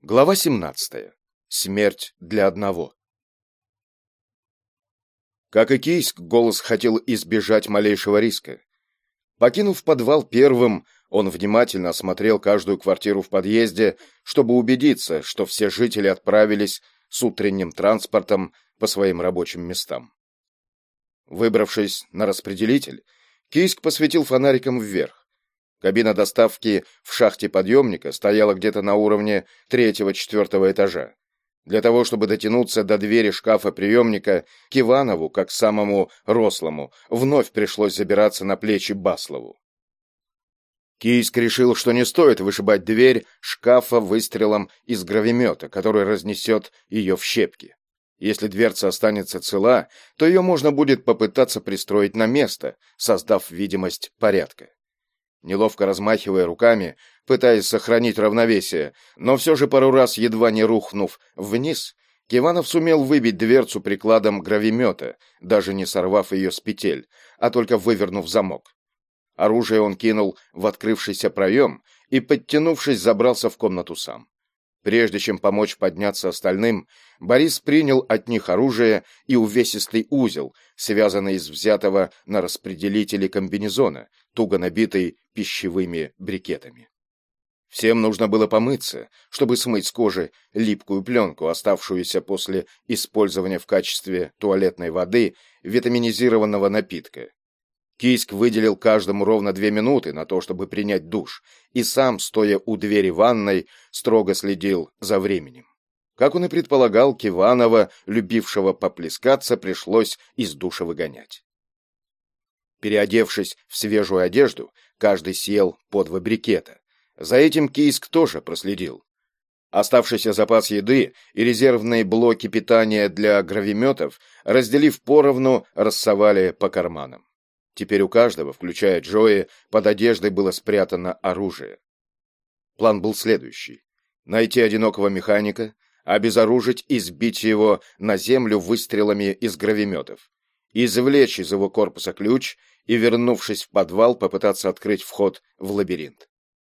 Глава 17. Смерть для одного. Как и Кийск, Голос хотел избежать малейшего риска. Покинув подвал первым, он внимательно осмотрел каждую квартиру в подъезде, чтобы убедиться, что все жители отправились с утренним транспортом по своим рабочим местам. Выбравшись на распределитель, Кийск посветил фонариком вверх. Кабина доставки в шахте подъемника стояла где-то на уровне 3-4 этажа. Для того, чтобы дотянуться до двери шкафа-приемника, к Иванову, как самому рослому, вновь пришлось забираться на плечи Баслову. Кийск решил, что не стоит вышибать дверь шкафа выстрелом из гравимета, который разнесет ее в щепки. Если дверца останется цела, то ее можно будет попытаться пристроить на место, создав видимость порядка. Неловко размахивая руками, пытаясь сохранить равновесие, но все же пару раз, едва не рухнув вниз, Киванов сумел выбить дверцу прикладом гравимета, даже не сорвав ее с петель, а только вывернув замок. Оружие он кинул в открывшийся проем и, подтянувшись, забрался в комнату сам. Прежде чем помочь подняться остальным, Борис принял от них оружие и увесистый узел, связанный из взятого на распределителе комбинезона, туго набитый пищевыми брикетами. Всем нужно было помыться, чтобы смыть с кожи липкую пленку, оставшуюся после использования в качестве туалетной воды витаминизированного напитка. Кийск выделил каждому ровно 2 минуты на то, чтобы принять душ, и сам, стоя у двери ванной, строго следил за временем. Как он и предполагал, Киванова, любившего поплескаться, пришлось из душа выгонять. Переодевшись в свежую одежду, каждый съел по 2 брикета. За этим Кийск тоже проследил. Оставшийся запас еды и резервные блоки питания для гравиметов, разделив поровну, рассовали по карманам. Теперь у каждого, включая Джои, под одеждой было спрятано оружие. План был следующий: найти одинокого механика, обезоружить и сбить его на землю выстрелами из гравиметов, извлечь из его корпуса ключ и, вернувшись в подвал, попытаться открыть вход в лабиринт.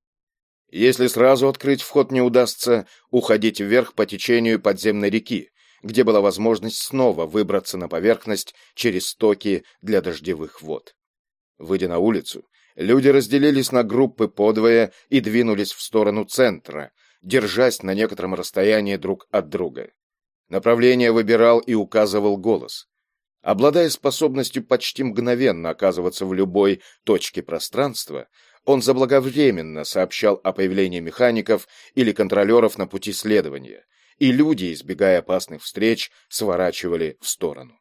Если сразу открыть вход не удастся, уходить вверх по течению подземной реки, где была возможность снова выбраться на поверхность через стоки для дождевых вод. Выйдя на улицу, люди разделились на группы по 2 и двинулись в сторону центра, держась на некотором расстоянии друг от друга. Направление выбирал и указывал Голос. Обладая способностью почти мгновенно оказываться в любой точке пространства, он заблаговременно сообщал о появлении механиков или контролеров на пути следования, и люди, избегая опасных встреч, сворачивали в сторону.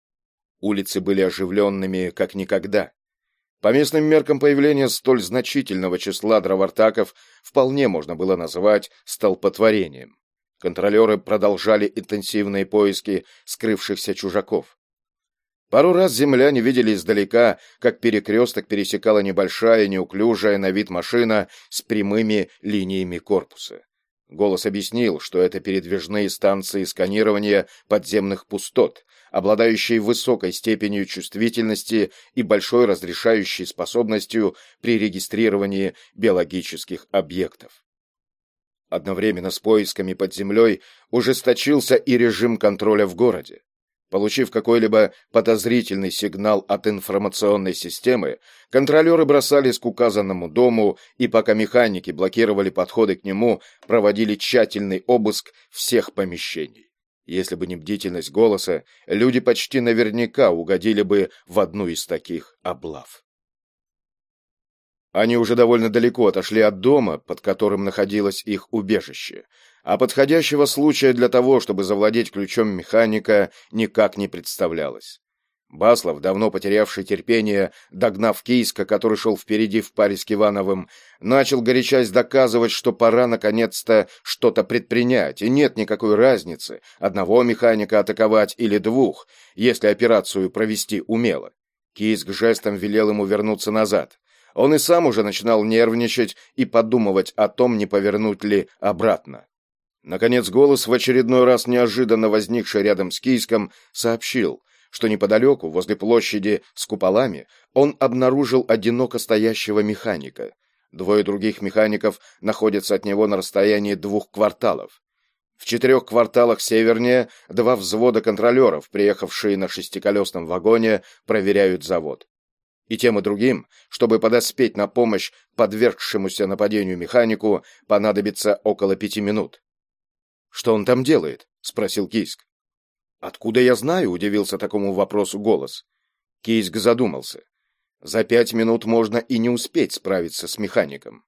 Улицы были оживленными, как никогда. По местным меркам появление столь значительного числа дровартаков вполне можно было назвать столпотворением. Контролеры продолжали интенсивные поиски скрывшихся чужаков. Пару раз земляне видели издалека, как перекресток пересекала небольшая, неуклюжая на вид машина с прямыми линиями корпуса. Голос объяснил, что это передвижные станции сканирования подземных пустот, обладающие высокой степенью чувствительности и большой разрешающей способностью при регистрировании биологических объектов. Одновременно с поисками под землей ужесточился и режим контроля в городе. Получив какой-либо подозрительный сигнал от информационной системы, контролеры бросались к указанному дому, и пока механики блокировали подходы к нему, проводили тщательный обыск всех помещений. Если бы не бдительность Голоса, люди почти наверняка угодили бы в одну из таких облав. Они уже довольно далеко отошли от дома, под которым находилось их убежище, а подходящего случая для того, чтобы завладеть ключом механика, никак не представлялось. Баслов, давно потерявший терпение, догнав Кийска, который шел впереди в паре с Кивановым, начал горячась доказывать, что пора наконец-то что-то предпринять, и нет никакой разницы, одного механика атаковать или 2, если операцию провести умело. Кийск жестом велел ему вернуться назад. Он и сам уже начинал нервничать и подумывать о том, не повернуть ли обратно. Наконец Голос, в очередной раз неожиданно возникший рядом с Кийском, сообщил, что неподалеку, возле площади с куполами, он обнаружил одиноко стоящего механика. Двое других механиков находятся от него на расстоянии 2 кварталов. В 4 кварталах севернее 2 взвода контролеров, приехавшие на шестиколесном вагоне, проверяют завод. И тем и другим, чтобы подоспеть на помощь подвергшемуся нападению механику, понадобится около 5 минут. «Что он там делает?» — спросил Кийск. «Откуда я знаю?» — удивился такому вопросу голос. Кийск задумался. За 5 минут можно и не успеть справиться с механиком.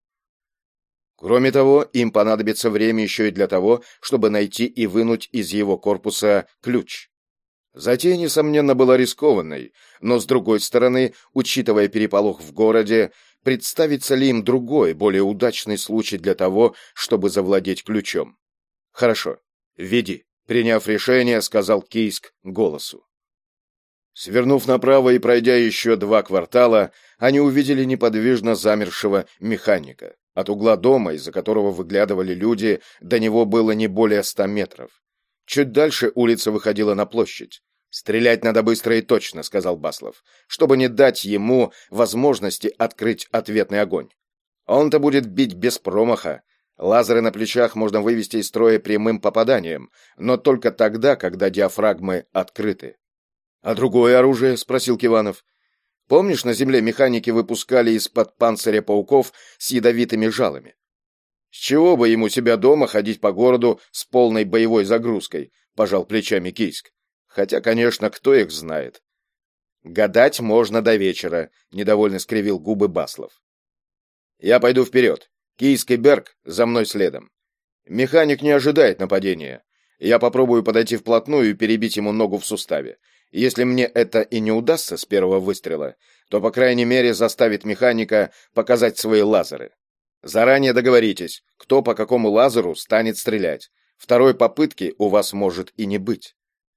Кроме того, им понадобится время еще и для того, чтобы найти и вынуть из его корпуса ключ. Затея, несомненно, была рискованной, но, с другой стороны, учитывая переполох в городе, представится ли им другой, более удачный случай для того, чтобы завладеть ключом? «Хорошо, веди», — приняв решение, сказал Кийск голосу. Свернув направо и пройдя еще 2 квартала, они увидели неподвижно замершего механика. От угла дома, из-за которого выглядывали люди, до него было не более 100 метров. Чуть дальше улица выходила на площадь. «Стрелять надо быстро и точно», — сказал Баслов, чтобы не дать ему возможности открыть ответный огонь. Он-то будет бить без промаха. Лазеры на плечах можно вывести из строя прямым попаданием, но только тогда, когда диафрагмы открыты. «А другое оружие?» — спросил Киванов. «Помнишь, на земле механики выпускали из-под панциря пауков с ядовитыми жалами? С чего бы ему себя дома ходить по городу с полной боевой загрузкой?» — пожал плечами Кийск. «Хотя, конечно, кто их знает?» «Гадать можно до вечера», — недовольно скривил губы Баслов. «Я пойду вперед. Кийск и Берг за мной следом. Механик не ожидает нападения. Я попробую подойти вплотную и перебить ему ногу в суставе. Если мне это и не удастся с первого выстрела, то, по крайней мере, заставит механика показать свои лазеры. Заранее договоритесь, кто по какому лазеру станет стрелять. Второй попытки у вас может и не быть».